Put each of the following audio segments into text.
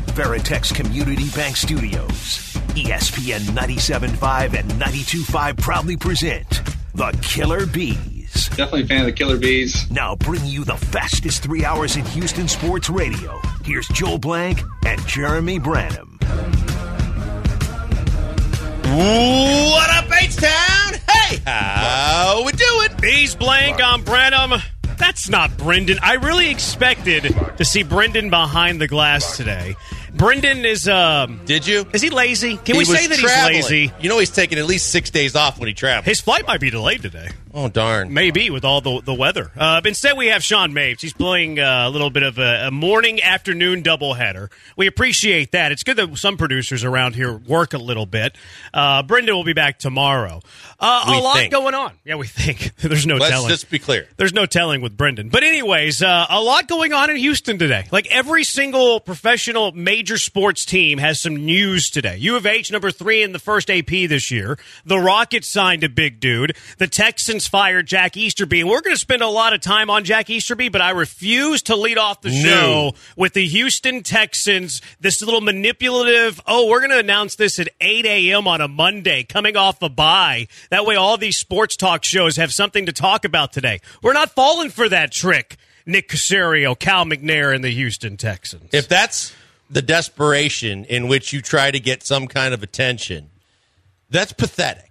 Veritex Community Bank Studios. ESPN 97.5 and 92.5 proudly present the Killer Bees. Definitely a fan of the Killer Bees. Now bring you the fastest 3 hours in Houston sports radio. Here's Joel Blank and Jeremy Branham. What up, H-Town? Hey, how we doing? Bees Blank, I'm Branham. That's not Brendan. I really expected to see Brendan behind the glass today. Brendan is, Did you? Is he lazy? Can we was say that traveling. he's lazy? You know he's taking at least 6 days off when he travels. His flight might be delayed today. Oh, darn. Maybe with all the weather. Instead, we have Sean Mapes. He's playing a little bit of a morning-afternoon doubleheader. We appreciate that. It's good that some producers around here work a little bit. Brendan will be back tomorrow. A lot going on. Yeah, we think. There's no telling. Let's just be clear. There's no telling with Brendan. But anyways, a lot going on in Houston today. Like every single professional major sports team has some news today. U of H, number 3 in the first AP this year. The Rockets signed a big dude. The Texans fired Jack Easterby. And we're going to spend a lot of time on Jack Easterby, but I refuse to lead off the show with the Houston Texans, this little manipulative, we're going to announce this at 8 a.m. on a Monday, coming off a bye. That way all these sports talk shows have something to talk about today. We're not falling for that trick, Nick Caserio, Cal McNair, and the Houston Texans. If that's the desperation in which you try to get some kind of attention, that's pathetic.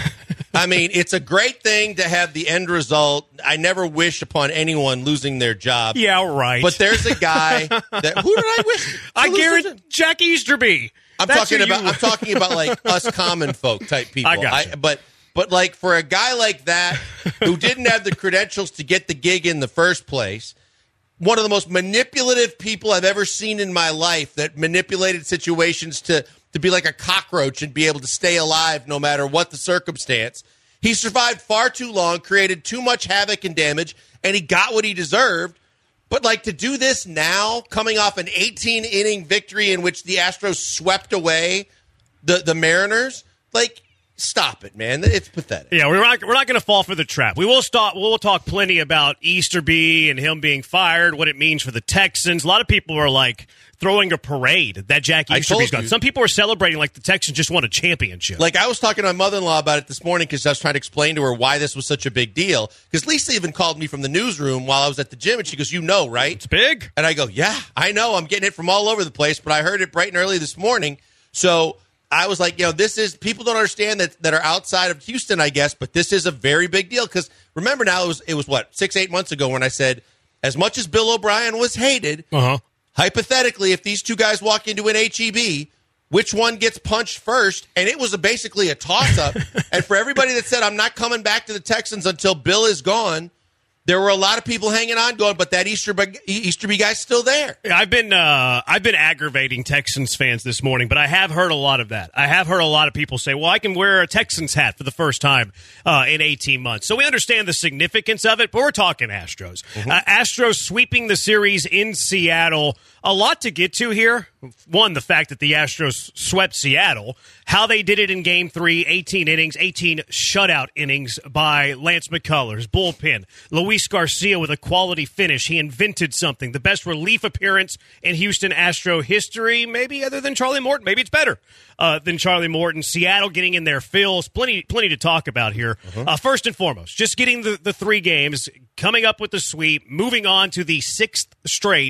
I mean, it's a great thing to have the end result. I never wish upon anyone losing their job. Yeah, right. But there's a guy that who did I wish? I guarantee Jack Easterby. I'm talking about like us common folk type people. I got you. But like for a guy like that who didn't have the credentials to get the gig in the first place, one of the most manipulative people I've ever seen in my life that manipulated situations to be like a cockroach and be able to stay alive no matter what the circumstance. He survived far too long, created too much havoc and damage, and he got what he deserved. But like to do this now, coming off an 18-inning victory in which the Astros swept away the Mariners, like, stop it, man. It's pathetic. Yeah, we're not going to fall for the trap. We'll talk plenty about Easterby and him being fired, what it means for the Texans. A lot of people are like throwing a parade that Jack Easterby's gone. Some people are celebrating like the Texans just won a championship. Like I was talking to my mother-in-law about it this morning because I was trying to explain to her why this was such a big deal. Because Lisa even called me from the newsroom while I was at the gym, and she goes, "You know, right? It's big." And I go, "Yeah, I know. I'm getting it from all over the place, but I heard it bright and early this morning." So I was like, this is, people don't understand that are outside of Houston, I guess, but this is a very big deal. Because remember now, it was what, 6-8 months ago when I said, as much as Bill O'Brien was hated, hypothetically, if these two guys walk into an HEB, which one gets punched first? And it was basically a toss-up. And for everybody that said, I'm not coming back to the Texans until Bill is gone, there were a lot of people hanging on going, but that Easterby guy's still there. I've been aggravating Texans fans this morning, but I have heard a lot of that. I have heard a lot of people say, well, I can wear a Texans hat for the first time in 18 months. So we understand the significance of it, but we're talking Astros. Astros sweeping the series in Seattle. A lot to get to here. One, the fact that the Astros swept Seattle, how they did it in Game 3, 18 innings, 18 shutout innings by Lance McCullers, bullpen. Luis Garcia with a quality finish. He invented something. The best relief appearance in Houston Astro history, maybe other than Charlie Morton. Maybe it's better than Charlie Morton. Seattle getting in their fills. Plenty to talk about here. First and foremost, just getting the 3 games, coming up with the sweep, moving on to the 6th straight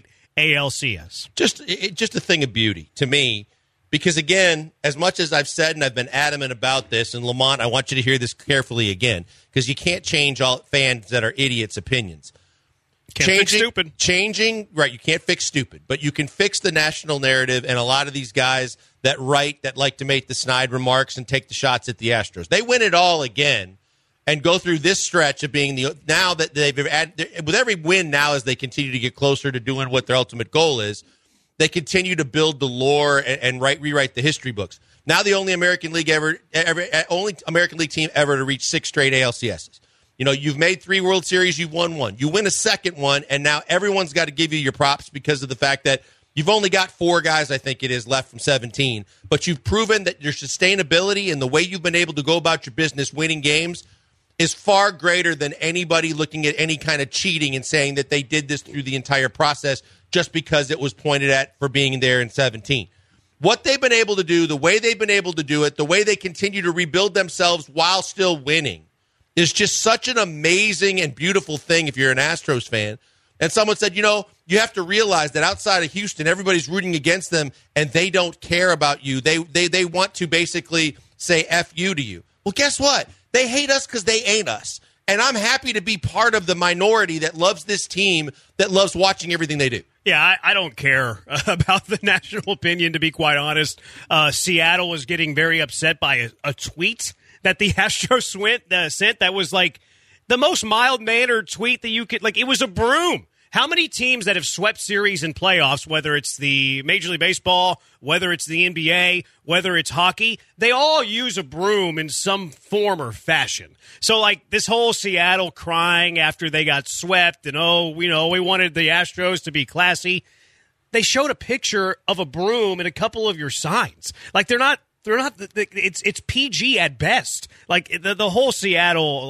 ALCS. Just a thing of beauty to me, because again, as much as I've said and I've been adamant about this, and Lamont, I want you to hear this carefully again, because you can't change all fans that are idiots' opinions. Can't fix stupid. Right, you can't fix stupid, but you can fix the national narrative, and a lot of these guys that like to make the snide remarks and take the shots at the Astros. They win it all again and go through this stretch of being now that they've with every win now as they continue to get closer to doing what their ultimate goal is, they continue to build the lore and rewrite the history books. Now the only American League only American League team ever to reach 6 straight ALCSs. You've made 3 World Series, you've won 1. You win a second one, and now everyone's got to give you your props because of the fact that you've only got 4 guys, I think it is, left from 17. But you've proven that your sustainability and the way you've been able to go about your business winning games is far greater than anybody looking at any kind of cheating and saying that they did this through the entire process. just because it was pointed at for being there in 17. What they've been able to do, the way they've been able to do it, the way they continue to rebuild themselves while still winning is just such an amazing and beautiful thing if you're an Astros fan. And someone said, you have to realize that outside of Houston, everybody's rooting against them, and they don't care about you. They want to basically say F you to you. Well, guess what? They hate us because they ain't us. And I'm happy to be part of the minority that loves this team, that loves watching everything they do. Yeah, I don't care about the national opinion, to be quite honest. Seattle was getting very upset by a tweet that the Astros sent that was like the most mild-mannered tweet that you could, like, it was a broom. How many teams that have swept series and playoffs, whether it's the Major League Baseball, whether it's the NBA, whether it's hockey, they all use a broom in some form or fashion. So, like, this whole Seattle crying after they got swept and, we wanted the Astros to be classy. They showed a picture of a broom in a couple of your signs. Like, they're not, it's PG at best. Like, the whole Seattle,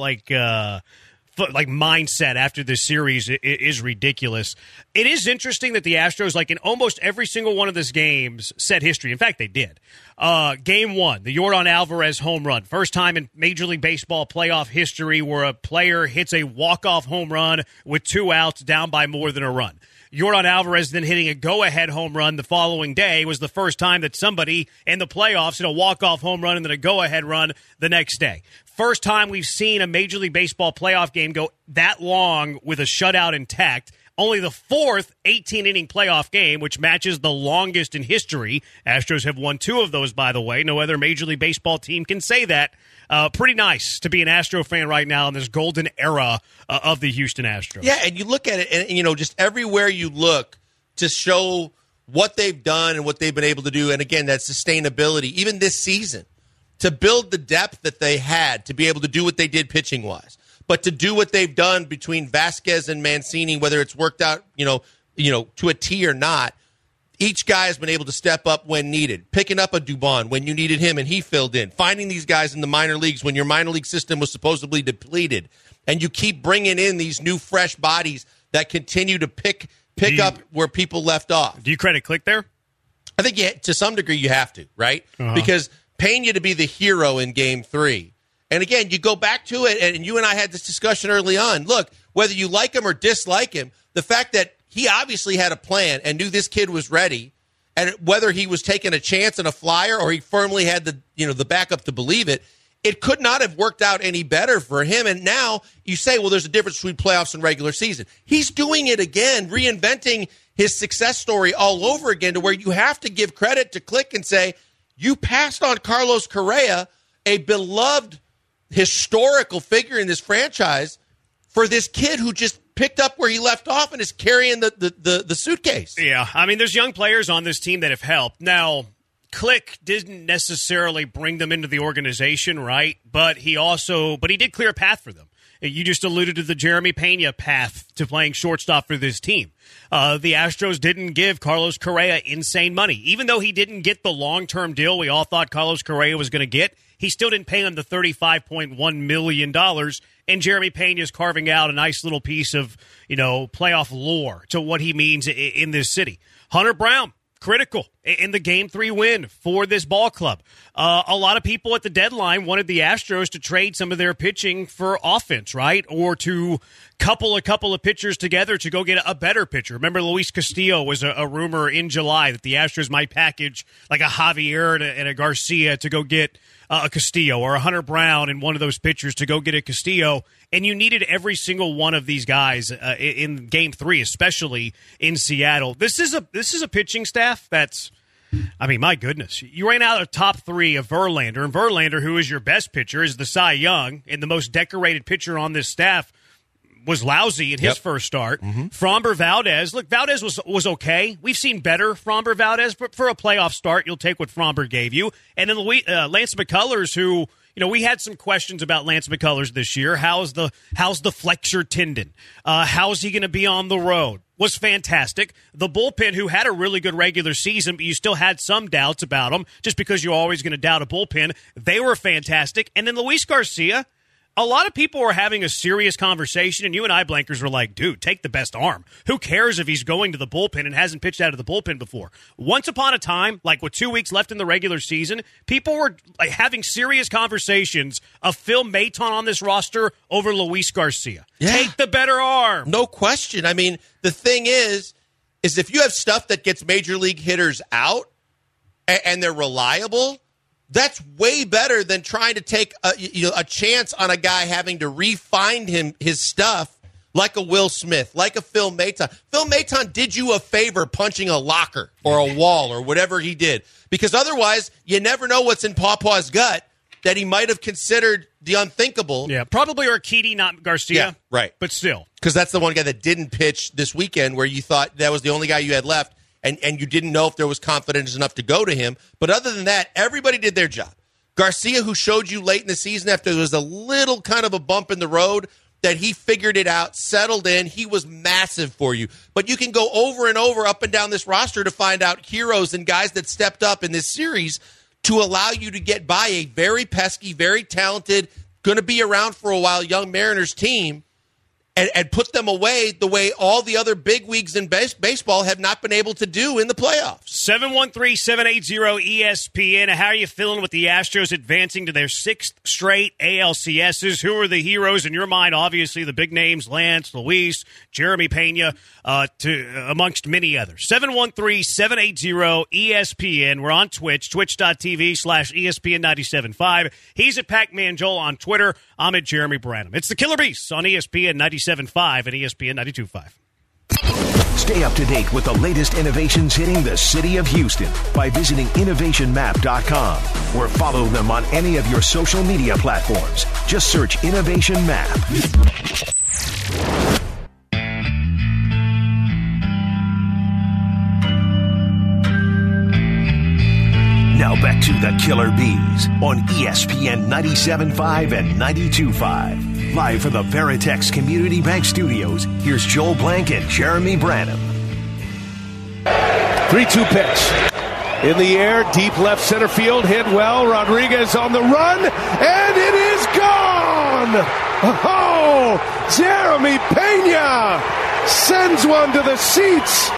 mindset after this series is ridiculous. It is interesting that the Astros, like in almost every single one of these games, set history. In fact, they did. Game 1, the Yordan Alvarez home run. First time in Major League Baseball playoff history where a player hits a walk-off home run with 2 outs down by more than a run. Yordan Alvarez then hitting a go-ahead home run the following day was the first time that somebody in the playoffs hit a walk-off home run and then a go-ahead run the next day. First time we've seen a Major League Baseball playoff game go that long with a shutout intact. Only the fourth 18-inning playoff game, which matches the longest in history. Astros have won 2 of those, by the way. No other Major League Baseball team can say that. Pretty nice to be an Astro fan right now in this golden era of the Houston Astros. Yeah, and you look at it, and, just everywhere you look to show what they've done and what they've been able to do, and, again, that sustainability, even this season, to build the depth that they had to be able to do what they did pitching-wise. But to do what they've done between Vasquez and Mancini, whether it's worked out, to a T or not, each guy has been able to step up when needed. Picking up a Dubon when you needed him and he filled in. Finding these guys in the minor leagues when your minor league system was supposedly depleted. And you keep bringing in these new fresh bodies that continue to pick up where people left off. Do you credit Click there? I think to some degree you have to, right? Uh-huh. Because Pena to be the hero in Game 3. And again, you go back to it, and you and I had this discussion early on. Look, whether you like him or dislike him, the fact that he obviously had a plan and knew this kid was ready, and whether he was taking a chance and a flyer or he firmly had the backup to believe it, it could not have worked out any better for him. And now you say, well, there's a difference between playoffs and regular season. He's doing it again, reinventing his success story all over again, to where you have to give credit to Click and say, you passed on Carlos Correa, a beloved historical figure in this franchise, for this kid who just picked up where he left off and is carrying the suitcase. Yeah, I mean, there's young players on this team that have helped. Now, Click didn't necessarily bring them into the organization, right? But he did clear a path for them. You just alluded to the Jeremy Pena path to playing shortstop for this team. The Astros didn't give Carlos Correa insane money. Even though he didn't get the long-term deal we all thought Carlos Correa was going to get, he still didn't pay him the $35.1 million, and Jeremy Pena is carving out a nice little piece of, playoff lore to what he means in this city. Hunter Brown, critical in the Game 3 win for this ball club. A lot of people at the deadline wanted the Astros to trade some of their pitching for offense, right? Or to couple a couple of pitchers together to go get a better pitcher. Remember, Luis Castillo was a rumor in July that the Astros might package like a Javier and a Garcia to go get a Castillo, or a Hunter Brown and one of those pitchers to go get a Castillo. And you needed every single one of these guys in Game 3, especially in Seattle. This is a pitching staff that's, I mean, my goodness. You ran out of top 3 of Verlander, and Verlander, who is your best pitcher, is the Cy Young, and the most decorated pitcher on this staff, was lousy in his first start. Mm-hmm. Framber Valdez, look, Valdez was okay. We've seen better Framber Valdez, but for a playoff start, you'll take what Framber gave you. And then Lance McCullers, who, we had some questions about Lance McCullers this year. How's the flexor tendon? How's he going to be on the road? Was fantastic. The bullpen, who had a really good regular season, but you still had some doubts about them, just because you're always going to doubt a bullpen. They were fantastic. And then Luis Garcia, a lot of people were having a serious conversation, and you and I, Blankers, were like, dude, take the best arm. Who cares if he's going to the bullpen and hasn't pitched out of the bullpen before? Once upon a time, like with 2 weeks left in the regular season, people were like having serious conversations of Phil Maton on this roster over Luis Garcia. Yeah. Take the better arm. No question. I mean, the thing is if you have stuff that gets major league hitters out and they're reliable, that's way better than trying to take a chance on a guy having to refine his stuff like a Will Smith, like a Phil Maton. Phil Maton did you a favor punching a locker or a wall or whatever he did, because otherwise you never know what's in Pawpaw's gut that he might have considered the unthinkable. Yeah, probably Urquidy, not Garcia. Yeah, right. But still. Because that's the one guy that didn't pitch this weekend where you thought that was the only guy you had left. And you didn't know if there was confidence enough to go to him. But other than that, everybody did their job. Garcia, who showed you late in the season after there was a little kind of a bump in the road, that he figured it out, settled in. He was massive for you. But you can go over and over up and down this roster to find out heroes and guys that stepped up in this series to allow you to get by a very pesky, very talented, going to be around for a while young Mariners team. And put them away the way all the other big wigs in baseball have not been able to do in the playoffs. 713-780-ESPN. How are you feeling with the Astros advancing to their 6th straight ALCSs? Who are the heroes in your mind? Obviously, the big names, Lance, Luis, Jeremy Pena, amongst many others. 713-780-ESPN. We're on Twitch, twitch.tv/ESPN975. He's at Pac-Man Joel on Twitter. I'm at Jeremy Branham. It's the Killer Beasts on ESPN 97.5 and ESPN 92.5. Stay up to date with the latest innovations hitting the city of Houston by visiting innovationmap.com or follow them on any of your social media platforms. Just search Innovation Map. Now back to the Killer Bees on ESPN 97.5 and 92.5. Live from the Veritex Community Bank Studios, here's Joel Blank and Jeremy Branham. 3-2 pitch. In the air, deep left center field, hit well. Rodriguez on the run, and it is gone! Oh, Jeremy Pena sends one to the seats.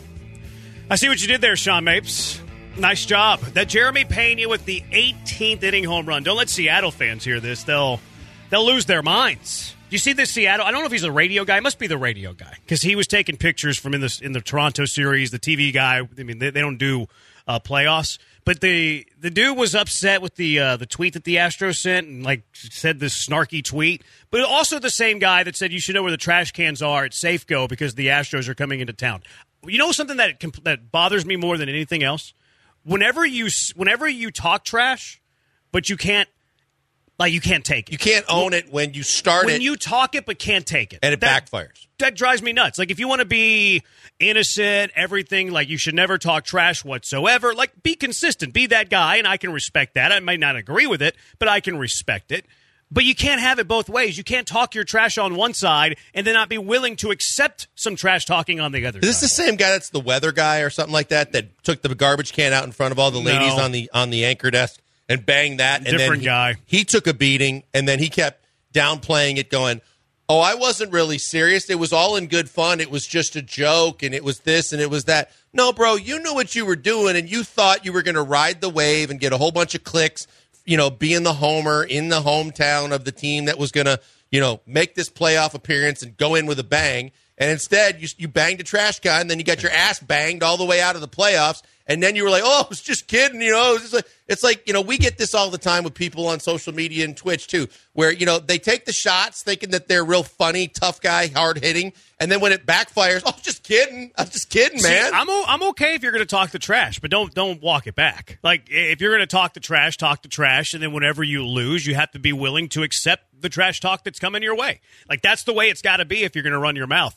I see what you did there, Sean Mapes. Nice job. That Jeremy Pena with the 18th inning home run. Don't let Seattle fans hear this. They'll lose their minds. Do you see this Seattle? I don't know if he's a radio guy. He must be the radio guy because he was taking pictures from in the Toronto series. The TV guy. I mean, they don't do playoffs. But the dude was upset with the tweet that the Astros sent and like said this snarky tweet. But also the same guy that said you should know where the trash cans are at Safeco because the Astros are coming into town. You know something that bothers me more than anything else? Whenever you talk trash, but you can't take it. You can't own it when you start it. When you talk it but can't take it. And it backfires. That drives me nuts. Like, if you want to be innocent, everything, like, you should never talk trash whatsoever. Like, be consistent. Be that guy, and I can respect that. I might not agree with it, but I can respect it. But you can't have it both ways. You can't talk your trash on one side and then not be willing to accept some trash talking on the other side. Is this the same guy that's the weather guy or something like that took the garbage can out in front of all the ladies on the anchor desk and banged that? And different guy. He took a beating, and then he kept downplaying it, going, oh, I wasn't really serious. It was all in good fun. It was just a joke, and it was this, and it was that. No, bro, you knew what you were doing, and you thought you were going to ride the wave and get a whole bunch of clicks, being the homer in the hometown of the team that was going to, make this playoff appearance and go in with a bang. And instead, you banged a trash guy, and then you got your ass banged all the way out of the playoffs. And then you were like, oh, I was just kidding. It's like, we get this all the time with people on social media and Twitch, too, where, they take the shots thinking that they're real funny, tough guy, hard hitting. And then when it backfires, oh, just kidding. I was just kidding, man. I'm okay if you're going to talk the trash, but don't walk it back. Like, if you're going to talk the trash. And then whenever you lose, you have to be willing to accept the trash talk that's coming your way. Like, that's the way it's got to be if you're going to run your mouth.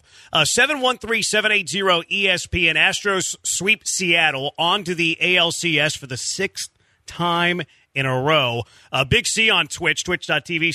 713-780-ESPN. Astros sweep Seattle onto the ALCS for the 6th time in a row. Big C on Twitch,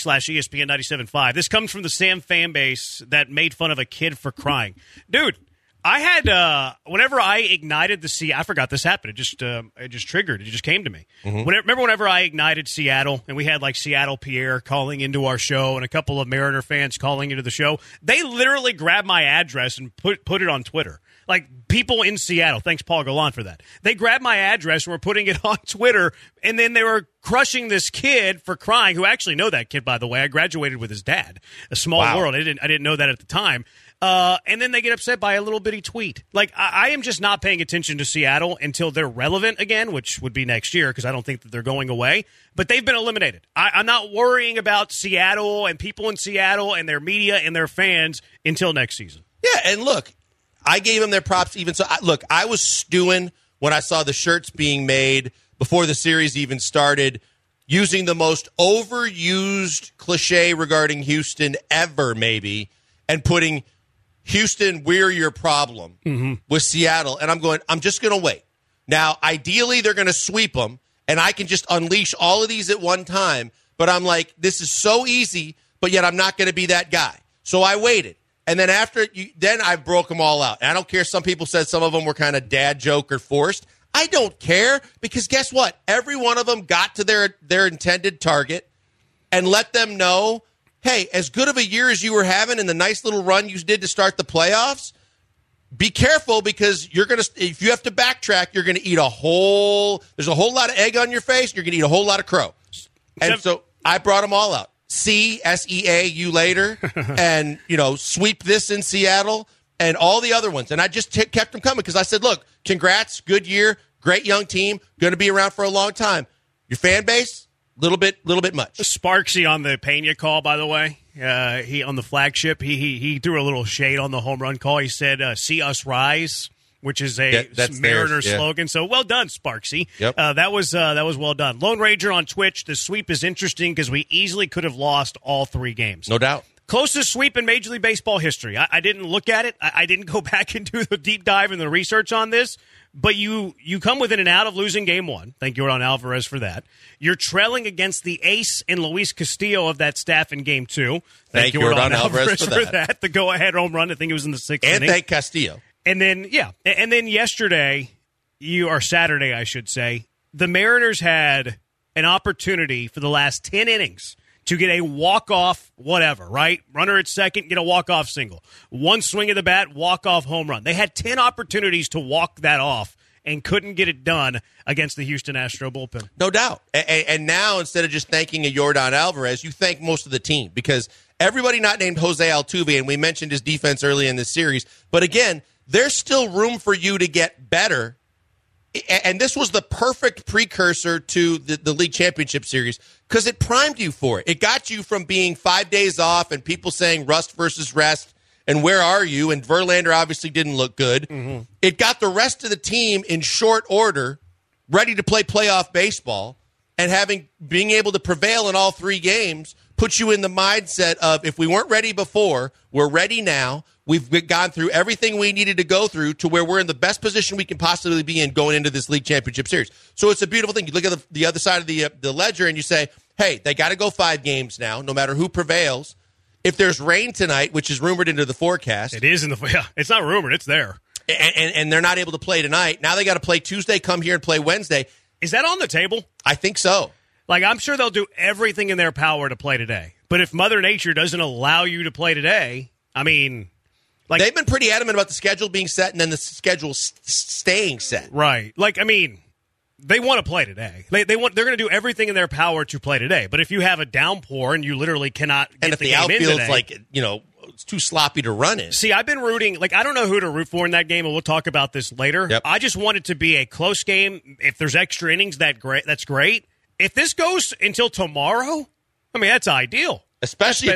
twitch.tv/ESPN975. This comes from the Sam fan base that made fun of a kid for crying. Dude, I had whenever I ignited I forgot this happened. It just triggered. It just came to me. Mm-hmm. Whenever I ignited Seattle, and we had like Seattle Pierre calling into our show, and a couple of Mariner fans calling into the show. They literally grabbed my address and put it on Twitter. Like people in Seattle, thanks Paul Gallant for that. They grabbed my address and were putting it on Twitter, and then they were crushing this kid for crying. Who actually know that kid, by the way. I graduated with his dad. A small world. I didn't know that at the time. And then they get upset by a little bitty tweet. Like, I am just not paying attention to Seattle until they're relevant again, which would be next year because I don't think that they're going away. But they've been eliminated. I'm not worrying about Seattle and people in Seattle and their media and their fans until next season. Yeah, and look, I gave them their props even so. I was stewing when I saw the shirts being made before the series even started, using the most overused cliche regarding Houston ever, maybe, and putting Houston, we're your problem with Seattle. And I'm just going to wait. Now, ideally, they're going to sweep them, and I can just unleash all of these at one time. But I'm like, this is so easy, but yet I'm not going to be that guy. So I waited. And then then I broke them all out. And I don't care. Some people said some of them were kind of dad joke or forced. I don't care because guess what? Every one of them got to their intended target and let them know, hey, as good of a year as you were having and the nice little run you did to start the playoffs, be careful because if you have to backtrack, you're going to eat there's a whole lot of egg on your face. You're going to eat a whole lot of crow. And so I brought them all out. SEA later and, sweep this in Seattle and all the other ones. And I just kept them coming because I said, look, congrats, good year, great young team, going to be around for a long time. Your fan base, little bit much. Sparksy on the Pena call, by the way. He on the flagship, he threw a little shade on the home run call. He said, see us rise, which is a Mariner slogan. So well done, Sparksy. Yep. That was well done. Lone Ranger on Twitch, the sweep is interesting because we easily could have lost all 3 games. No doubt. Closest sweep in Major League Baseball history. I didn't look at it. I didn't go back and do the deep dive and the research on this. But you come within an out of losing game 1. Thank you, Yordan Alvarez, for that. You're trailing against the ace and Luis Castillo of that staff in game 2. Thank you, Yordan Alvarez, for that. The go-ahead home run. I think it was in the 6th inning. And thank Castillo. And then, yesterday, or Saturday, I should say, the Mariners had an opportunity for the last 10 innings to get a walk-off whatever, right? Runner at second, get a walk-off single. One swing of the bat, walk-off home run. They had 10 opportunities to walk that off and couldn't get it done against the Houston Astro bullpen. No doubt. And now, instead of just thanking a Yordan Alvarez, you thank most of the team because everybody not named Jose Altuve, and we mentioned his defense early in this series. But again, there's still room for you to get better. And this was the perfect precursor to the league championship series because it primed you for it. It got you from being 5 days off and people saying rust versus rest and where are you? And Verlander obviously didn't look good. Mm-hmm. It got the rest of the team in short order ready to play playoff baseball and being able to prevail in all 3 games puts you in the mindset of if we weren't ready before, we're ready now. We've gone through everything we needed to go through to where we're in the best position we can possibly be in going into this league championship series. So it's a beautiful thing. You look at the other side of the ledger and you say, hey, they got to go 5 games now, no matter who prevails. If there's rain tonight, which is rumored into the forecast. It is it's not rumored. It's there. And they're not able to play tonight. Now they got to play Tuesday, come here and play Wednesday. Is that on the table? I think so. Like, I'm sure they'll do everything in their power to play today. But if Mother Nature doesn't allow you to play today, I mean... Like, they've been pretty adamant about the schedule being set and then the schedule staying set. Right. Like, I mean, they want to play today. They're going to do everything in their power to play today. But if you have a downpour and you literally cannot get the game in today... And if the outfield's it's too sloppy to run in. See, I've been rooting... I don't know who to root for in that game, and we'll talk about this later. Yep. I just want it to be a close game. If there's extra innings, that's great. If this goes until tomorrow, I mean, that's ideal. Especially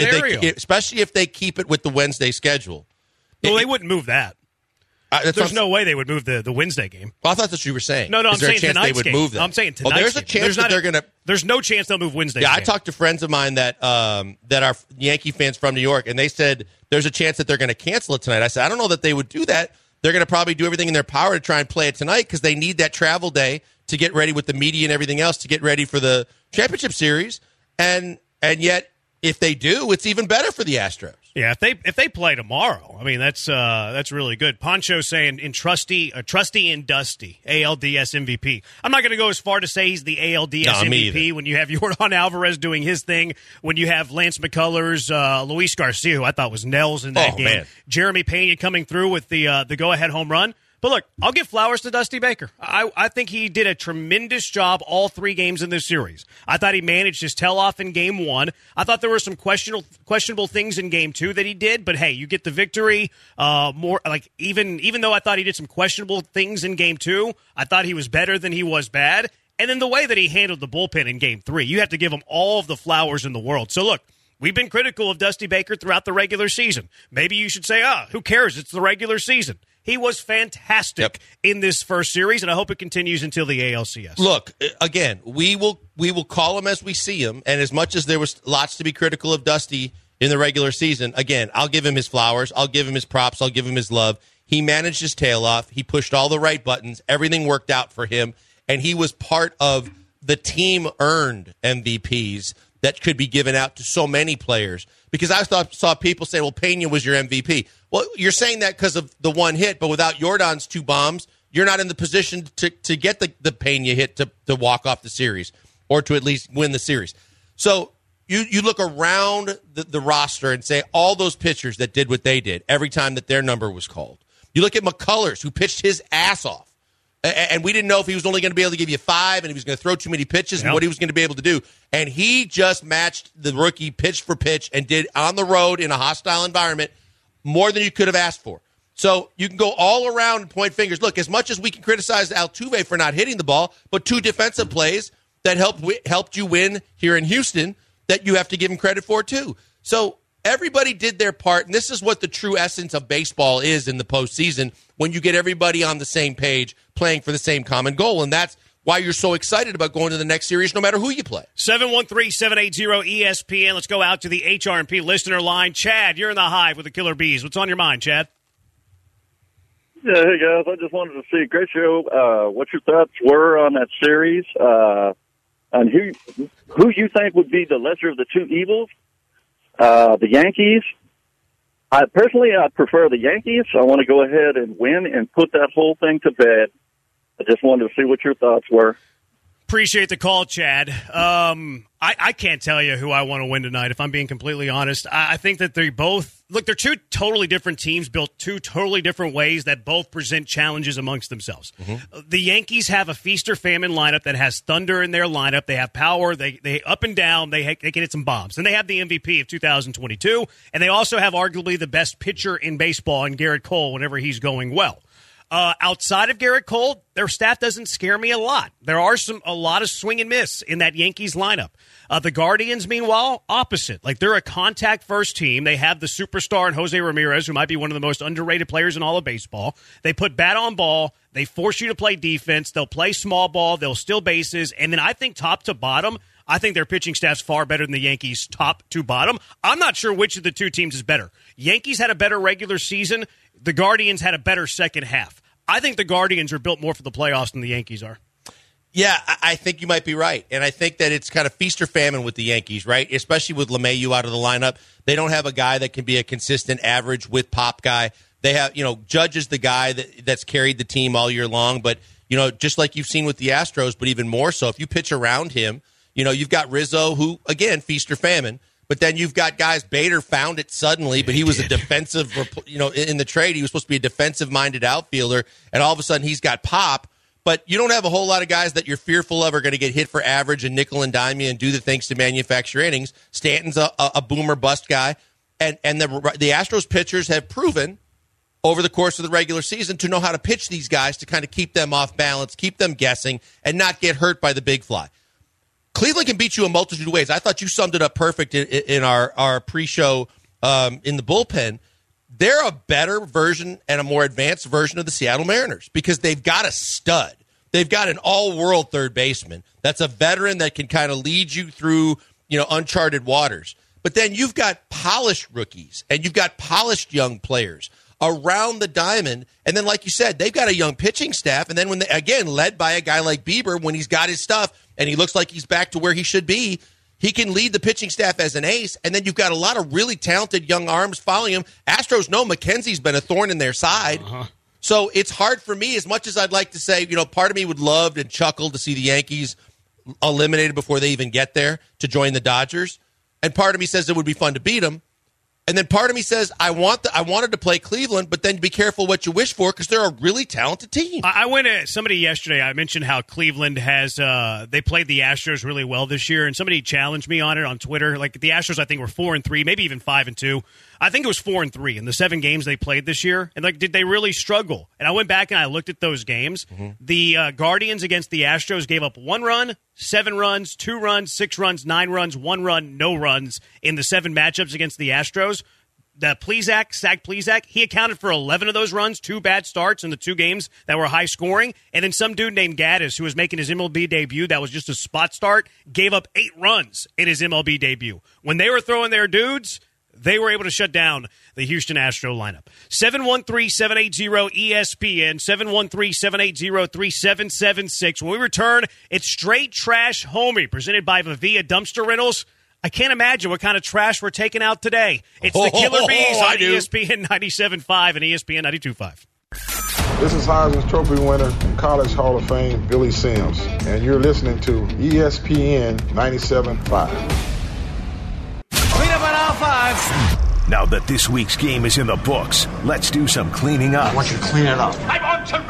if they keep it with the Wednesday schedule. Well, they wouldn't move that. There's no way they would move the Wednesday game. Well, I thought that's what you were saying. No, I'm saying tonight's game. I'm saying tonight's game. There's a chance that they're going to... There's no chance they'll move Wednesday. Yeah, I talked to friends of mine that are Yankee fans from New York, and they said there's a chance that they're going to cancel it tonight. I said, I don't know that they would do that. They're going to probably do everything in their power to try and play it tonight because they need that travel day to get ready with the media and everything else to get ready for the championship series. And yet... if they do, it's even better for the Astros. Yeah, if they play tomorrow, I mean that's really good. Poncho saying in trusty and dusty ALDS MVP. I'm not going to go as far to say he's the ALDS MVP when you have Yordan Alvarez doing his thing, when you have Lance McCullers, Luis Garcia, who I thought was nails in that game, man. Jeremy Pena coming through with the go ahead home run. But look, I'll give flowers to Dusty Baker. I think he did a tremendous job all 3 games in this series. I thought he managed his tell-off in Game 1. I thought there were some questionable things in Game 2 that he did, but hey, you get the victory. More like even though I thought he did some questionable things in Game 2, I thought he was better than he was bad. And then the way that he handled the bullpen in Game 3, you have to give him all of the flowers in the world. So look, we've been critical of Dusty Baker throughout the regular season. Maybe you should say, who cares? It's the regular season. He was fantastic in this first series, and I hope it continues until the ALCS. Look, again, we will call him as we see him, and as much as there was lots to be critical of Dusty in the regular season, again, I'll give him his flowers, I'll give him his props, I'll give him his love. He managed his tail off. He pushed all the right buttons. Everything worked out for him, and he was part of the team-earned MVPs that could be given out to so many players. Because I saw people say, well, Pena was your MVP. Well, you're saying that because of the one hit, but without Yordan's 2 bombs, you're not in the position to get the Pena hit to walk off the series or to at least win the series. So you look around the roster and say all those pitchers that did what they did every time that their number was called. You look at McCullers, who pitched his ass off. And we didn't know if he was only going to be able to give you 5 and he was going to throw too many pitches and what he was going to be able to do. And he just matched the rookie pitch for pitch and did on the road in a hostile environment more than you could have asked for. So you can go all around and point fingers. Look, as much as we can criticize Altuve for not hitting the ball, but 2 defensive plays that helped you win here in Houston that you have to give him credit for too. So everybody did their part, and this is what the true essence of baseball is in the postseason when you get everybody on the same page playing for the same common goal, and that's why you're so excited about going to the next series no matter who you play. 713-780-ESPN. Let's go out to the HRP listener line. Chad, you're in the Hive with the Killer Bees. What's on your mind, Chad? Yeah, hey, guys. I just wanted to see, great show, what your thoughts were on that series, and who you think would be the lesser of the 2 evils. The Yankees. I prefer the Yankees. I want to go ahead and win and put that whole thing to bed. I just wanted to see what your thoughts were. Appreciate the call, Chad. I can't tell you who I want to win tonight, if I'm being completely honest. I think that they're 2 totally different teams built 2 totally different ways that both present challenges amongst themselves. Mm-hmm. The Yankees have a feast or famine lineup that has thunder in their lineup. They have power. They up and down. They can hit some bombs. And they have the MVP of 2022. And they also have arguably the best pitcher in baseball in Garrett Cole whenever he's going well. Outside of Garrett Cole, their staff doesn't scare me a lot. There are a lot of swing and miss in that Yankees lineup. The Guardians, meanwhile, opposite. Like, they're a contact-first team. They have the superstar in Jose Ramirez, who might be one of the most underrated players in all of baseball. They put bat on ball. They force you to play defense. They'll play small ball. They'll steal bases. And then I think top to bottom, I think their pitching staff's far better than the Yankees top to bottom. I'm not sure which of the 2 teams is better. Yankees had a better regular season. The Guardians had a better second half. I think the Guardians are built more for the playoffs than the Yankees are. Yeah, I think you might be right. And I think that it's kind of feast or famine with the Yankees, right? Especially with LeMahieu out of the lineup. They don't have a guy that can be a consistent average with pop guy. They have, Judge is the guy that's carried the team all year long. But, just like you've seen with the Astros, but even more so, if you pitch around him, you've got Rizzo, who, again, feast or famine. But then you've got guys, Bader found it suddenly, but he was a defensive, in the trade, he was supposed to be a defensive-minded outfielder, and all of a sudden he's got pop. But you don't have a whole lot of guys that you're fearful of are going to get hit for average and nickel and dime you and do the things to manufacture innings. Stanton's a boomer bust guy. And the Astros pitchers have proven over the course of the regular season to know how to pitch these guys to kind of keep them off balance, keep them guessing, and not get hurt by the big fly. Cleveland can beat you a multitude of ways. I thought you summed it up perfect in our pre-show in the bullpen. They're a better version and a more advanced version of the Seattle Mariners because they've got a stud. They've got an all-world third baseman that's a veteran that can kind of lead you through, uncharted waters. But then you've got polished rookies and you've got polished young players around the diamond. And then, like you said, they've got a young pitching staff. And then again, led by a guy like Bieber, when he's got his stuff and he looks like he's back to where he should be, He can lead the pitching staff as an ace, and then you've got a lot of really talented young arms following him. Astros know McKenzie's been a thorn in their side. So it's hard for me, as much as I'd like to say, part of me would love and chuckle to see the Yankees eliminated before they even get there to join the Dodgers. And part of me says it would be fun to beat them. And then part of me says I wanted to play Cleveland, but then be careful what you wish for because they're a really talented team. I went to somebody yesterday. I mentioned how Cleveland has they played the Astros really well this year, and somebody challenged me on it on Twitter. Like the Astros, I think were 4-3, maybe even 5-2. I think it was 4-3 in the 7 games they played this year. And did they really struggle? And I went back and I looked at those games. The Guardians against the Astros gave up 1 run, 7 runs, 2 runs, 6 runs, 9 runs, 1 run, no runs in the 7 matchups against the Astros. Zach Plesac, he accounted for 11 of those runs, 2 bad starts in the 2 games that were high scoring. And then some dude named Gaddis, who was making his MLB debut, that was just a spot start, gave up 8 runs in his MLB debut. When they were throwing their dudes, they were able to shut down the Houston Astro lineup. 713-780-ESPN, 713-780-3776. When we return, it's Straight Trash Homie, presented by Vivia Dumpster Rentals. I can't imagine what kind of trash we're taking out today. It's the Killer Bees on ESPN 97.5 and ESPN 92.5. This is Heisman Trophy winner and College Hall of Fame Billy Sims, and you're listening to ESPN 97.5. Now that this week's game is in the books, let's do some cleaning up. I want you to clean it up. I want to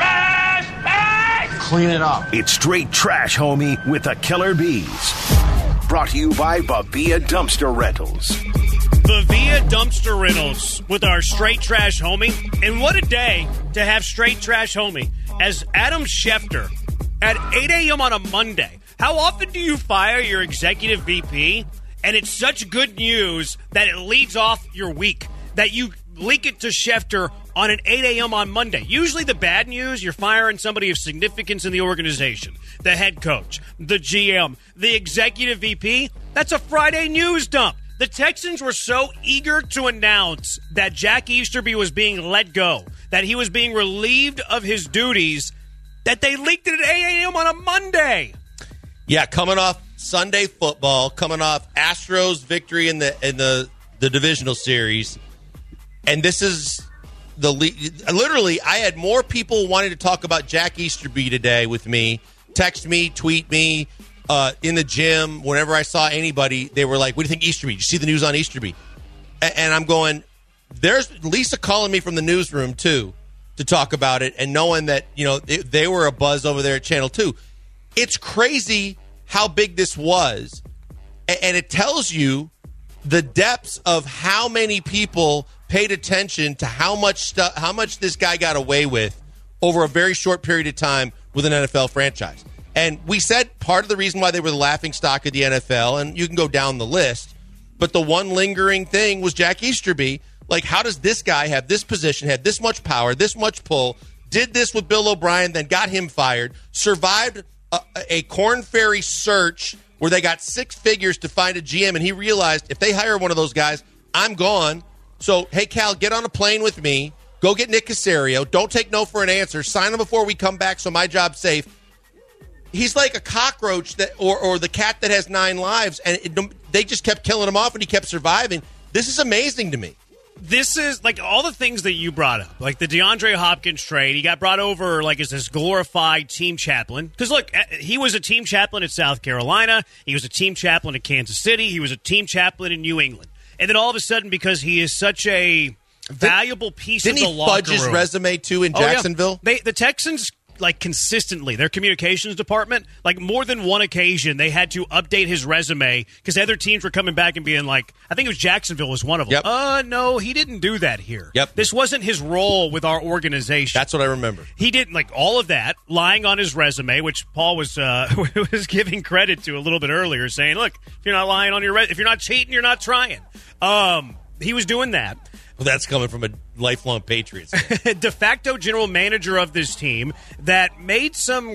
trash! Clean it up. It's Straight Trash, homie, with the Killer Bees. Brought to you by Vivia Dumpster Rentals. Vivia Dumpster Rentals with our Straight Trash Homie. And what a day to have Straight Trash Homie as Adam Schefter at 8 a.m. on a Monday. How often do you fire your executive VP? And it's such good news that it leads off your week, that you leak it to Schefter on an 8 a.m. on Monday. Usually the bad news, you're firing somebody of significance in the organization. The head coach, the GM, the executive VP. That's a Friday news dump. The Texans were so eager to announce that Jack Easterby was being let go, that he was being relieved of his duties, that they leaked it at 8 a.m. on a Monday. Yeah, coming off Sunday football, coming off Astros victory in the divisional series, and this is literally I had more people wanting to talk about Jack Easterby today with me, text me, tweet me, in the gym. Whenever I saw anybody, they were like, "What do you think Easterby? Did you see the news on Easterby?" And I'm going, there's Lisa calling me from the newsroom too to talk about it, and knowing that they were a buzz over there at Channel 2. It's crazy how big this was, and it tells you the depths of how many people paid attention to how much this guy got away with over a very short period of time with an NFL franchise. And we said part of the reason why they were the laughingstock of the NFL, and you can go down the list, but the one lingering thing was Jack Easterby. Like, how does this guy have this position, had this much power, this much pull, did this with Bill O'Brien, then got him fired, survived a Korn Ferry search where they got 6 figures to find a GM, and he realized if they hire one of those guys, I'm gone. So, hey, Cal, get on a plane with me. Go get Nick Caserio. Don't take no for an answer. Sign him before we come back so my job's safe. He's like a cockroach or the cat that has 9 lives, and they just kept killing him off, and he kept surviving. This is amazing to me. This is like all the things that you brought up, like the DeAndre Hopkins trade. He got brought over like as this glorified team chaplain. Because, look, he was a team chaplain at South Carolina. He was a team chaplain at Kansas City. He was a team chaplain in New England. And then all of a sudden, because he is such a valuable piece of the locker room. Didn't he fudge his resume, too, in Jacksonville? Yeah. The Texans, like, consistently, their communications department, like, more than one occasion, they had to update his resume because other teams were coming back and being like, I think it was Jacksonville was one of them. Yep. No, he didn't do that here. Yep. This wasn't his role with our organization. That's what I remember. He did, like, all of that, lying on his resume, which Paul was was giving credit to a little bit earlier, saying, look, if you're not lying on your resume, if you're not cheating, you're not trying. He was doing that. Well, that's coming from a lifelong Patriots. De facto general manager of this team that made some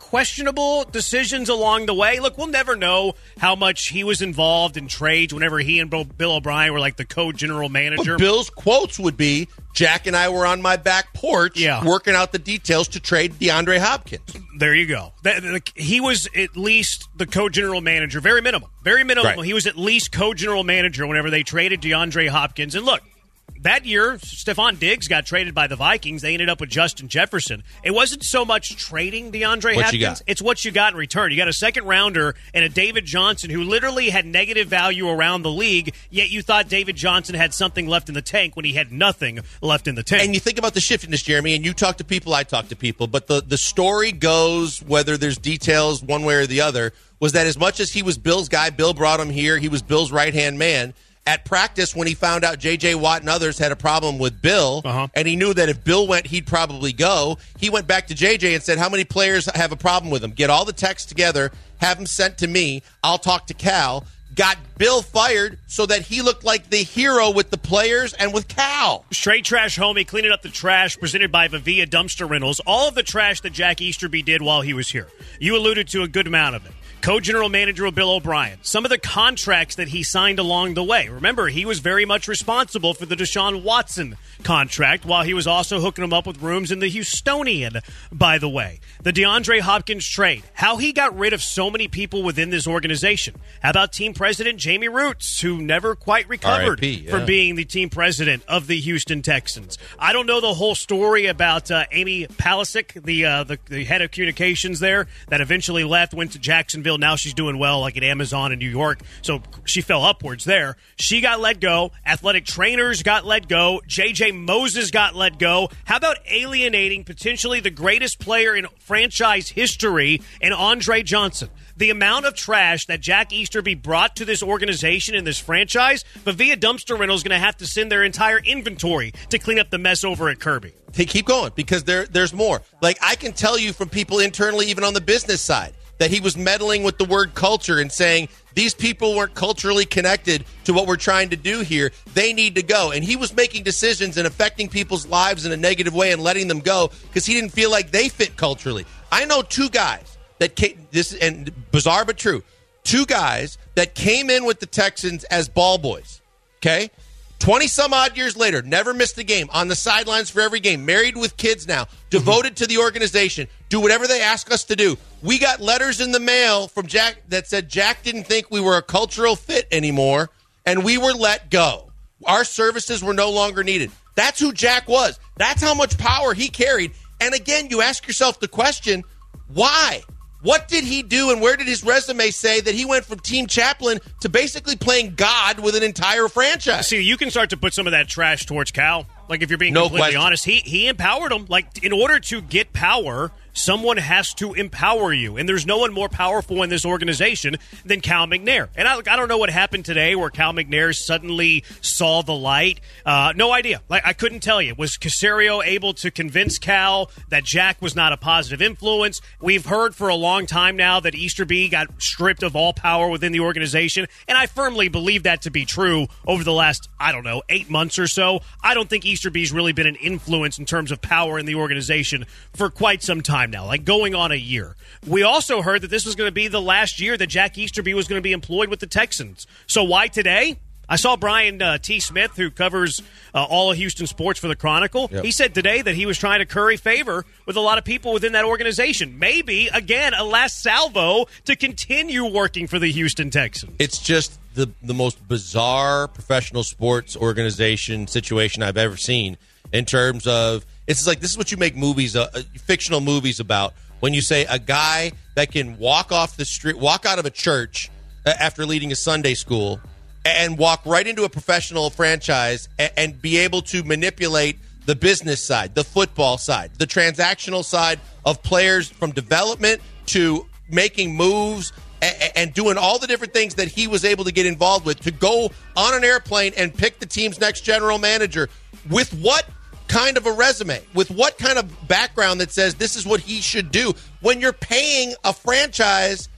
questionable decisions along the way. Look, we'll never know how much he was involved in trades whenever he and Bill O'Brien were like the co-general manager. But Bill's quotes would be, Jack and I were on my back porch working out the details to trade DeAndre Hopkins. There you go. He was at least the co-general manager. Very minimal. Very minimal. Right. He was at least co-general manager whenever they traded DeAndre Hopkins. And look, that year, Stephon Diggs got traded by the Vikings. They ended up with Justin Jefferson. It wasn't so much trading DeAndre Hopkins. It's what you got in return. You got a second-rounder and a David Johnson who literally had negative value around the league, yet you thought David Johnson had something left in the tank when he had nothing left in the tank. And you think about the shiftiness, Jeremy, and you talk to people, I talk to people, but the story goes, whether there's details one way or the other, was that as much as he was Bill's guy, Bill brought him here, he was Bill's right-hand man. At practice, when he found out J.J. Watt and others had a problem with Bill, and he knew that if Bill went, he'd probably go, he went back to J.J. and said, how many players have a problem with him? Get all the texts together, have them sent to me, I'll talk to Cal. Got Bill fired so that he looked like the hero with the players and with Cal. Straight Trash Homie cleaning up the trash presented by Vivia Dumpster Rentals. All of the trash that Jack Easterby did while he was here. You alluded to a good amount of it. Co-general manager of Bill O'Brien. Some of the contracts that he signed along the way. Remember, he was very much responsible for the Deshaun Watson contract while he was also hooking him up with rooms in the Houstonian, by the way. The DeAndre Hopkins trade. How he got rid of so many people within this organization. How about team president Jamie Roots, who never quite recovered for being the team president of the Houston Texans. I don't know the whole story about Amy Palisic, the head of communications there, that eventually left, went to Jacksonville. Now she's doing well, like at Amazon in New York. So she fell upwards there. She got let go. Athletic trainers got let go. J.J. Moses got let go. How about alienating potentially the greatest player in franchise history and Andre Johnson? The amount of trash that Jack Easterby brought to this organization and this franchise, Vivia Dumpster Rental is going to have to send their entire inventory to clean up the mess over at Kirby. Hey, keep going, because there's more. Like, I can tell you from people internally, even on the business side, that he was meddling with the word culture and saying these people weren't culturally connected to what we're trying to do here. They need to go. And he was making decisions and affecting people's lives in a negative way and letting them go because he didn't feel like they fit culturally. I know two guys that came, and bizarre but true, two guys that came in with the Texans as ball boys, okay? 20-some-odd years later, never missed a game, on the sidelines for every game, married with kids now, devoted to the organization, do whatever they ask us to do. We got letters in the mail from Jack that said Jack didn't think we were a cultural fit anymore, and we were let go. Our services were no longer needed. That's who Jack was. That's how much power he carried. And again, you ask yourself the question, why? What did he do, and where did his resume say that he went from team chaplain to basically playing God with an entire franchise? See, you can start to put some of that trash towards Cal. Like, if you're being completely honest, he empowered him. Like, in order to get power, someone has to empower you. And there's no one more powerful in this organization than Cal McNair. And I don't know what happened today where Cal McNair suddenly saw the light. No idea. Like, I couldn't tell you. Was Caserio able to convince Cal that Jack was not a positive influence? We've heard for a long time now that Easterby got stripped of all power within the organization. And I firmly believe that to be true over the last, 8 months or so. I don't think Easterby's really been an influence in terms of power in the organization for quite some time now, like going on a year. We also heard that this was going to be the last year that Jack Easterby was going to be employed with the Texans. So why today? I saw Brian T. Smith, who covers all of Houston sports for the Chronicle. Yep. He said today that he was trying to curry favor with a lot of people within that organization. Maybe, again, a last salvo to continue working for the Houston Texans. It's just the most bizarre professional sports organization situation I've ever seen in terms of, it's like, this is what you make movies, fictional movies about, when you say a guy that can walk off the street, walk out of a church after leading a Sunday school and walk right into a professional franchise and be able to manipulate the business side, the football side, the transactional side of players, from development to making moves and doing all the different things that he was able to get involved with, to go on an airplane and pick the team's next general manager. With what kind of a resume? With what kind of background that says this is what he should do? When you're paying a franchise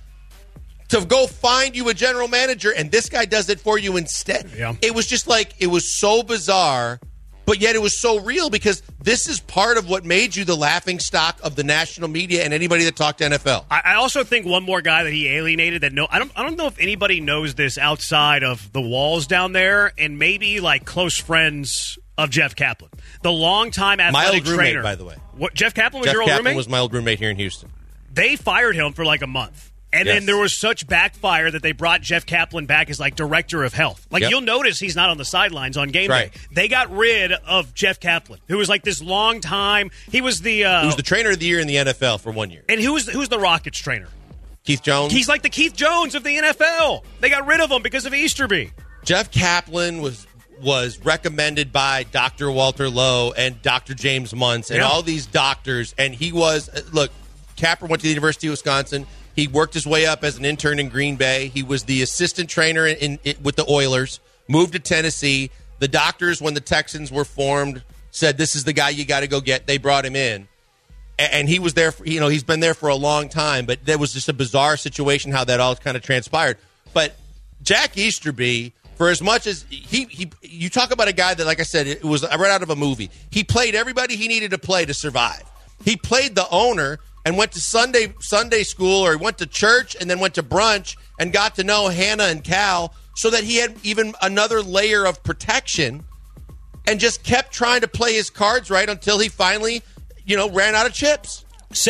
to go find you a general manager, and this guy does it for you instead. Yeah. It was just like, it was so bizarre, but yet it was so real because this is part of what made you the laughing stock of the national media and anybody that talked to NFL. I also think one more guy that he alienated that I don't know if anybody knows this outside of the walls down there and maybe like close friends of Jeff Kaplan, the longtime athletic my old roommate, trainer. By the way, what Jeff Kaplan was Jeff your old Kaplan roommate? was my old roommate here in Houston. They fired him for like a month. And Yes. then there was such backfire that they brought Jeff Kaplan back as like director of health. Like you'll notice he's not on the sidelines on game Right. day. They got rid of Jeff Kaplan, who was like this long time. He was the He was the trainer of the year in the NFL for 1 year. and who's the Rockets trainer? Keith Jones. He's like the Keith Jones of the NFL. They got rid of him because of Easterby. Jeff Kaplan was recommended by Dr. Walter Lowe and Dr. James Muntz and all these doctors. And he was, look, Kaplan went to the University of Wisconsin. He worked his way up as an intern in Green Bay. He was the assistant trainer with the Oilers, moved to Tennessee. The doctors, when the Texans were formed, said, this is the guy you got to go get. They brought him in. And he was there, he's been there for a long time. But there was just a bizarre situation how that all kind of transpired. But Jack Easterby, for as much as you talk about a guy that, like I said, it was right out of a movie. He played everybody he needed to play to survive. He played the owner and went to Sunday school, or he went to church and then went to brunch and got to know Hannah and Cal so that he had even another layer of protection and just kept trying to play his cards right until he finally, ran out of chips.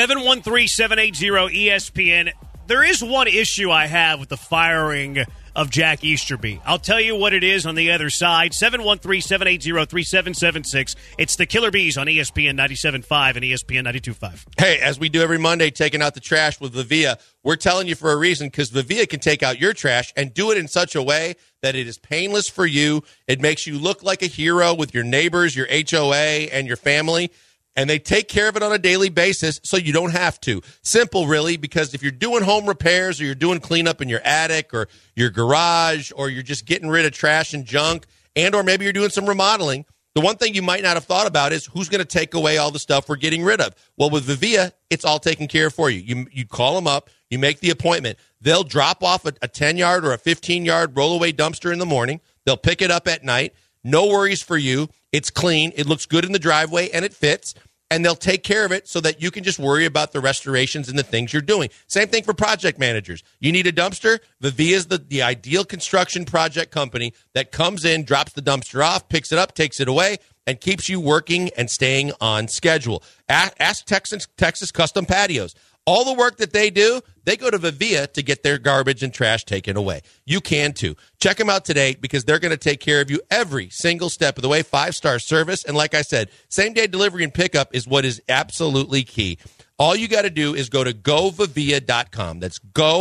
713-780-ESPN. There is one issue I have with the firing of Jack Easterby. I'll tell you what it is on the other side. 713-780-3776. It's the Killer Bees on ESPN 97.5 and ESPN 92.5. Hey, as we do every Monday, taking out the trash with Vivia, we're telling you for a reason, because Vivia can take out your trash and do it in such a way that it is painless for you. It makes you look like a hero with your neighbors, your HOA, and your family. And they take care of it on a daily basis so you don't have to. Simple, really, because if you're doing home repairs or you're doing cleanup in your attic or your garage, or you're just getting rid of trash and junk, and or maybe you're doing some remodeling, the one thing you might not have thought about is who's going to take away all the stuff we're getting rid of. Well, with Vivia, it's all taken care of for you. You call them up, you make the appointment. They'll drop off a 10-yard or a 15-yard roll-away dumpster in the morning. They'll pick it up at night. No worries for you. It's clean. It looks good in the driveway, and it fits. And they'll take care of it so that you can just worry about the restorations and the things you're doing. Same thing for project managers. You need a dumpster? Vivia is the ideal construction project company that comes in, drops the dumpster off, picks it up, takes it away, and keeps you working and staying on schedule. Ask Texas Custom Patios. All the work that they do, they go to Vivia to get their garbage and trash taken away. You can too. Check them out today because they're going to take care of you every single step of the way. 5-star service. And like I said, same-day delivery and pickup is what is absolutely key. All you got to do is go to govivia.com. That's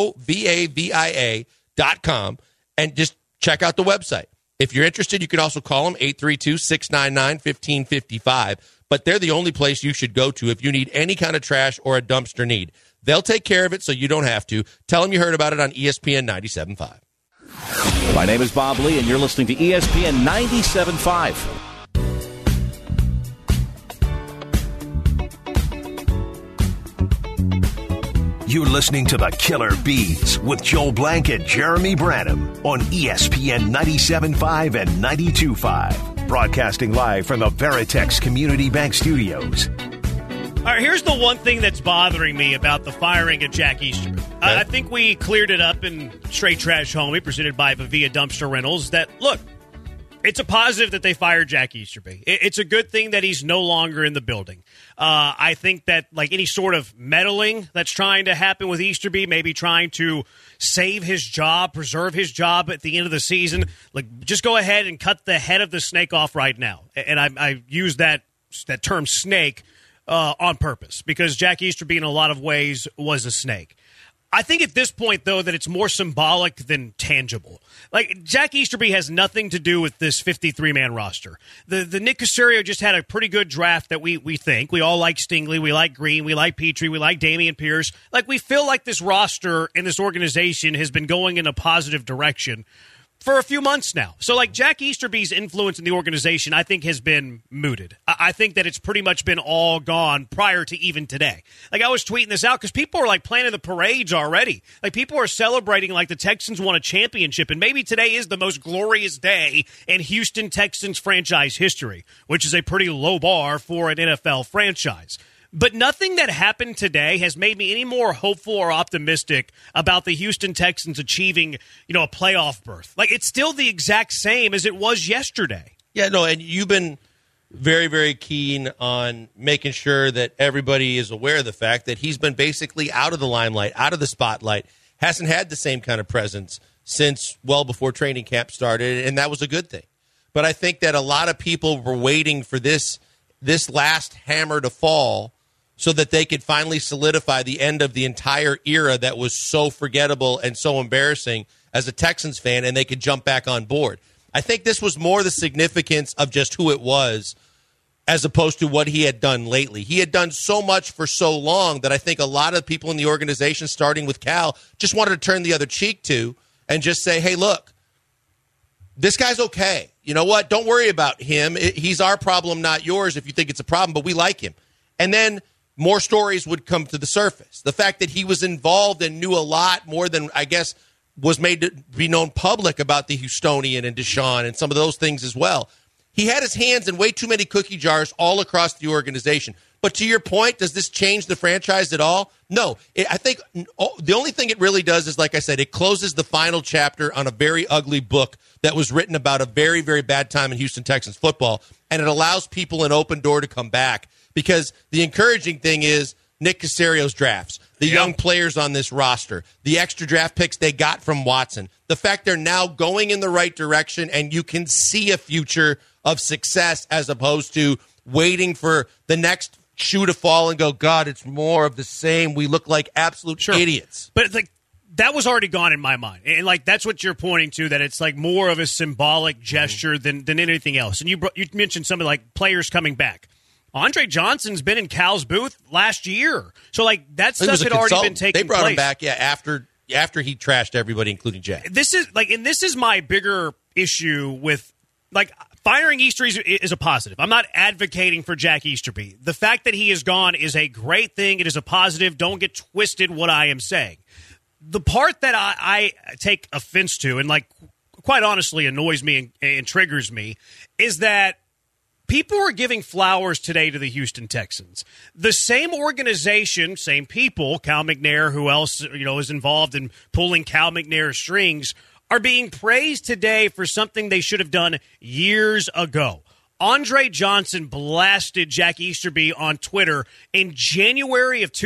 govia.com and just check out the website. If you're interested, you can also call them 832-699-1555. But they're the only place you should go to if you need any kind of trash or a dumpster need. They'll take care of it so you don't have to. Tell them you heard about it on ESPN 97.5. My name is Bob Lee, and you're listening to ESPN 97.5. You're listening to the Killer Bees with Joel Blank and Jeremy Branham on ESPN 97.5 and 92.5. Broadcasting live from the Veritex Community Bank Studios. All right, here's the one thing that's bothering me about the firing of Jack Easterby. I think we cleared it up in Straight Trash Homie, presented by Vivia Dumpster Rentals, that, look, it's a positive that they fired Jack Easterby. It's a good thing that he's no longer in the building. I think that, like, any sort of meddling that's trying to happen with Easterby, maybe trying to save his job, preserve his job at the end of the season, like, just go ahead and cut the head of the snake off right now. And I use that term snake on purpose, because Jack Easterby in a lot of ways was a snake. I think at this point, though, that it's more symbolic than tangible. Like, Jack Easterby has nothing to do with this 53-man roster. The Nick Caserio just had a pretty good draft that we think. We all like Stingley, we like Green, we like Petrie, we like Dameon Pierce. Like, we feel like this roster and this organization has been going in a positive direction. for a few months now. So, like, Jack Easterby's influence in the organization, I think, has been mooted. I think that it's pretty much been all gone prior to even today. Like, I was tweeting this out because people are, like, planning the parades already. Like, people are celebrating like the Texans won a championship, and maybe today is the most glorious day in Houston Texans franchise history, which is a pretty low bar for an NFL franchise. But nothing that happened today has made me any more hopeful or optimistic about the Houston Texans achieving, a playoff berth. Like, it's still the exact same as it was yesterday. Yeah, no, and you've been very, very keen on making sure that everybody is aware of the fact that he's been basically out of the limelight, out of the spotlight, hasn't had the same kind of presence since well before training camp started, and that was a good thing. But I think that a lot of people were waiting for this last hammer to fall so that they could finally solidify the end of the entire era that was so forgettable and so embarrassing as a Texans fan, and they could jump back on board. I think this was more the significance of just who it was as opposed to what he had done lately. He had done so much for so long that I think a lot of people in the organization, starting with Cal, just wanted to turn the other cheek to and just say, hey, look, this guy's okay. You know what? Don't worry about him. He's our problem, not yours, if you think it's a problem, but we like him. And then more stories would come to the surface. The fact that he was involved and knew a lot more than, I guess, was made to be known public about the Houstonian and Deshaun and some of those things as well. He had his hands in way too many cookie jars all across the organization. But to your point, does this change the franchise at all? No. I think the only thing it really does is, like I said, it closes the final chapter on a very ugly book that was written about a very, very bad time in Houston Texans football, and it allows people an open door to come back. Because the encouraging thing is Nick Caserio's drafts, the young players on this roster, the extra draft picks they got from Watson, the fact they're now going in the right direction and you can see a future of success as opposed to waiting for the next shoe to fall and go, God, it's more of the same. We look like absolute idiots. But that was already gone in my mind. And that's what you're pointing to, that it's like more of a symbolic gesture than anything else. And you mentioned some of players coming back. Andre Johnson's been in Cal's booth last year. So, that stuff had already been taking place. They brought him back, after he trashed everybody, including Jack. This is my bigger issue with, firing Easterby is a positive. I'm not advocating for Jack Easterby. The fact that he is gone is a great thing. It is a positive. Don't get twisted what I am saying. The part that I take offense to and, quite honestly annoys me and triggers me is that people are giving flowers today to the Houston Texans. The same organization, same people, Cal McNair, who else is involved in pulling Cal McNair's strings, are being praised today for something they should have done years ago. Andre Johnson blasted Jack Easterby on Twitter in January of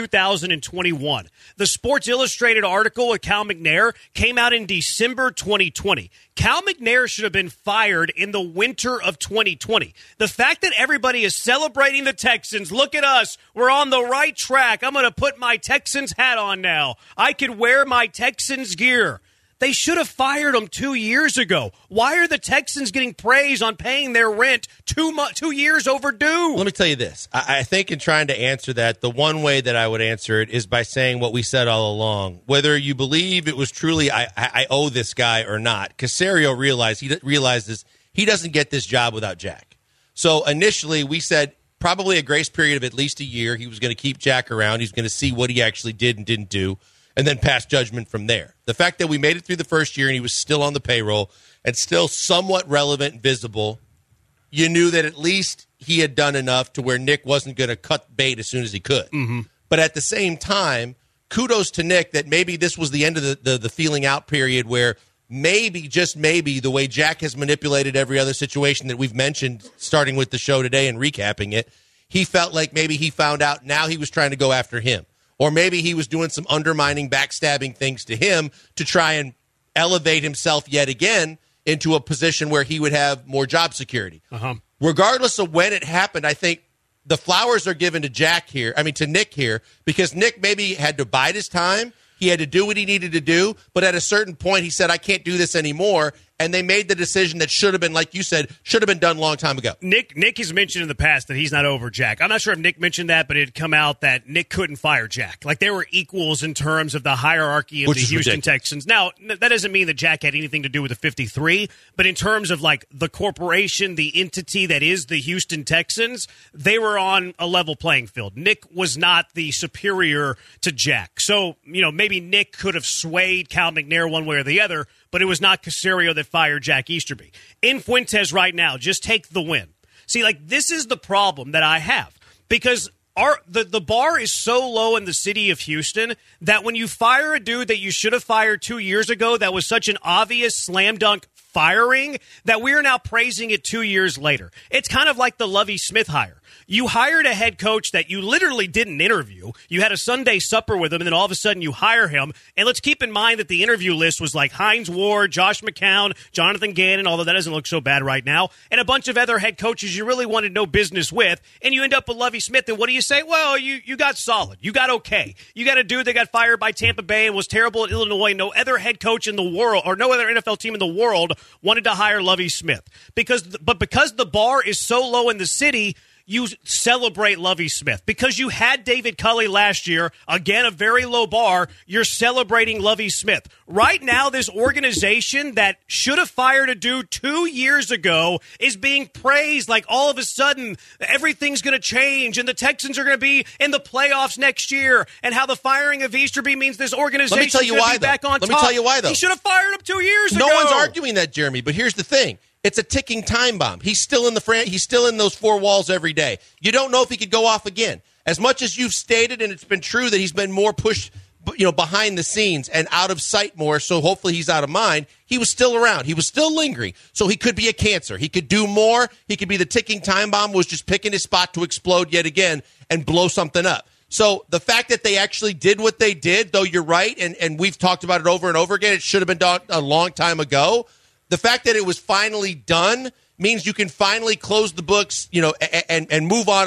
2021. The Sports Illustrated article with Cal McNair came out in December 2020. Cal McNair should have been fired in the winter of 2020. The fact that everybody is celebrating the Texans, look at us, we're on the right track. I'm going to put my Texans hat on now. I could wear my Texans gear. They should have fired him 2 years ago. Why are the Texans getting praise on paying their rent 2 years overdue? Let me tell you this. I think in trying to answer that, the one way that I would answer it is by saying what we said all along. Whether you believe it was truly I owe this guy or not, Caserio realizes he doesn't get this job without Jack. So initially we said probably a grace period of at least a year. He was going to keep Jack around. He's going to see what he actually did and didn't do, and then pass judgment from there. The fact that we made it through the first year and he was still on the payroll and still somewhat relevant and visible, you knew that at least he had done enough to where Nick wasn't going to cut bait as soon as he could. Mm-hmm. But at the same time, kudos to Nick that maybe this was the end of the feeling out period where maybe, just maybe, the way Jack has manipulated every other situation that we've mentioned starting with the show today and recapping it, he felt like maybe he found out now he was trying to go after him. Or maybe he was doing some undermining, backstabbing things to him to try and elevate himself yet again into a position where he would have more job security. Uh-huh. Regardless of when it happened, I think the flowers are given to Nick here, because Nick maybe had to bide his time. He had to do what he needed to do. But at a certain point, he said, I can't do this anymore. and they made the decision that should have been, like you said, should have been done a long time ago. Nick has mentioned in the past that he's not over Jack. I'm not sure if Nick mentioned that, but it had come out that Nick couldn't fire Jack. Like, they were equals in terms of the hierarchy of the Houston Texans. Now, that doesn't mean that Jack had anything to do with the 53, but in terms of, like, the corporation, the entity that is the Houston Texans, they were on a level playing field. Nick was not the superior to Jack. So, maybe Nick could have swayed Cal McNair one way or the other, but it was not Caserio that fired Jack Easterby. In Fuentes right now, just take the win. See, like, this is the problem that I have, because the bar is so low in the city of Houston that when you fire a dude that you should have fired 2 years ago that was such an obvious slam dunk firing, that we are now praising it 2 years later. It's kind of like the Lovie Smith hire. You hired a head coach that you literally didn't interview. You had a Sunday supper with him, and then all of a sudden you hire him. And let's keep in mind that the interview list was like Hines Ward, Josh McCown, Jonathan Gannon, although that doesn't look so bad right now, and a bunch of other head coaches you really wanted no business with. And you end up with Lovie Smith, and what do you say? Well, you got solid. You got okay. You got a dude that got fired by Tampa Bay and was terrible at Illinois. No other head coach in the world, or no other NFL team in the world, wanted to hire Lovie Smith. Because the bar is so low in the city, you celebrate Lovie Smith. Because you had David Culley last year, again, a very low bar, you're celebrating Lovie Smith. Right now, this organization that should have fired a dude 2 years ago is being praised like all of a sudden everything's going to change and the Texans are going to be in the playoffs next year, and how the firing of Easterby means this organization is going to be back on top. Let me tell you why, though. He should have fired him 2 years ago. No one's arguing that, Jeremy, but here's the thing. It's a ticking time bomb. He's still in he's still in those four walls every day. You don't know if he could go off again. As much as you've stated, and it's been true that he's been more pushed, behind the scenes and out of sight more, so hopefully he's out of mind, he was still around. He was still lingering. So he could be a cancer. He could do more. He could be the ticking time bomb, was just picking his spot to explode yet again and blow something up. So the fact that they actually did what they did, though you're right, and we've talked about it over and over again, it should have been done a long time ago. The fact that it was finally done means you can finally close the books, and move on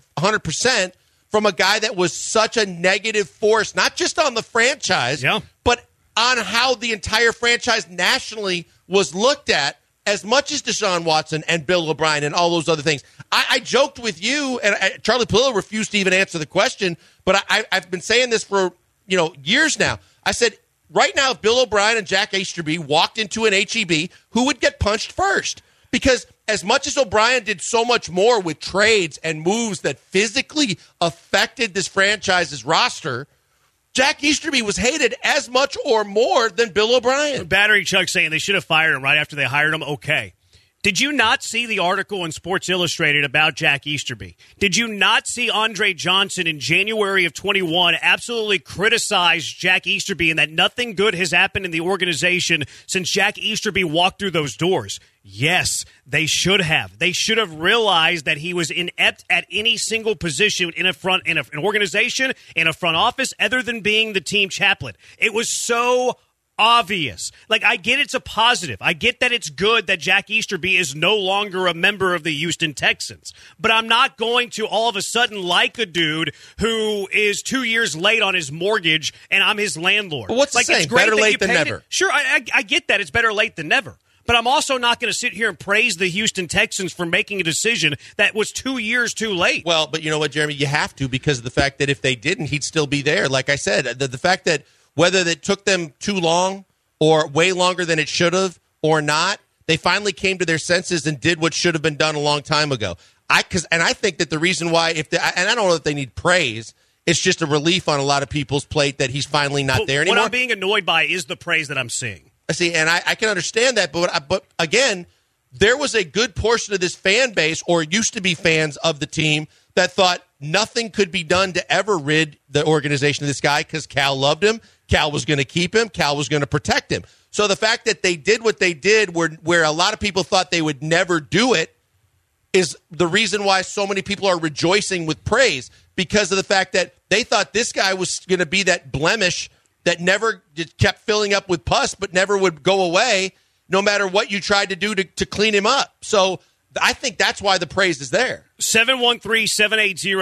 100% from a guy that was such a negative force, not just on the franchise, but on how the entire franchise nationally was looked at, as much as Deshaun Watson and Bill O'Brien and all those other things. I joked with you, and Charlie Pillow refused to even answer the question, but I've been saying this for years now. I said, right now, if Bill O'Brien and Jack Easterby walked into an HEB, who would get punched first? Because as much as O'Brien did so much more with trades and moves that physically affected this franchise's roster, Jack Easterby was hated as much or more than Bill O'Brien. Battery Chuck saying they should have fired him right after they hired him. Okay. Did you not see the article in Sports Illustrated about Jack Easterby? Did you not see Andre Johnson in January of 21 absolutely criticize Jack Easterby and that nothing good has happened in the organization since Jack Easterby walked through those doors? Yes, they should have. They should have realized that he was inept at any single position in an organization, in a front office, other than being the team chaplain. It was so obvious. Like, I get it's a positive. I get that it's good that Jack Easterby is no longer a member of the Houston Texans. But I'm not going to all of a sudden like a dude who is 2 years late on his mortgage and I'm his landlord. Well, what's the saying? Better late than never. Sure, I get that. It's better late than never. But I'm also not going to sit here and praise the Houston Texans for making a decision that was 2 years too late. Well, but you know what, Jeremy? You have to, because of the fact that if they didn't, he'd still be there. Like I said, the fact that whether it took them too long or way longer than it should have or not, they finally came to their senses and did what should have been done a long time ago. I think that the reason why, and I don't know if they need praise, it's just a relief on a lot of people's plate that he's finally not there anymore. What I'm being annoyed by is the praise that I'm seeing. See, and I can understand that, but again, there was a good portion of this fan base, or used to be fans of the team, that thought nothing could be done to ever rid the organization of this guy because Cal loved him, Cal was going to keep him, Cal was going to protect him. So the fact that they did what they did, where a lot of people thought they would never do it, is the reason why so many people are rejoicing with praise, because of the fact that they thought this guy was going to be that blemish that never just kept filling up with pus but never would go away no matter what you tried to do to clean him up. So I think that's why the praise is there.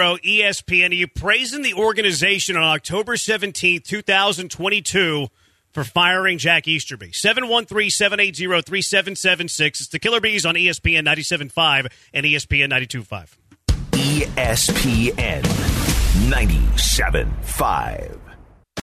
713-780-ESPN. Are you praising the organization on October 17th, 2022 for firing Jack Easterby. 713-780-3776. It's the Killer Bees on ESPN 97.5 and ESPN 92.5. ESPN 97.5.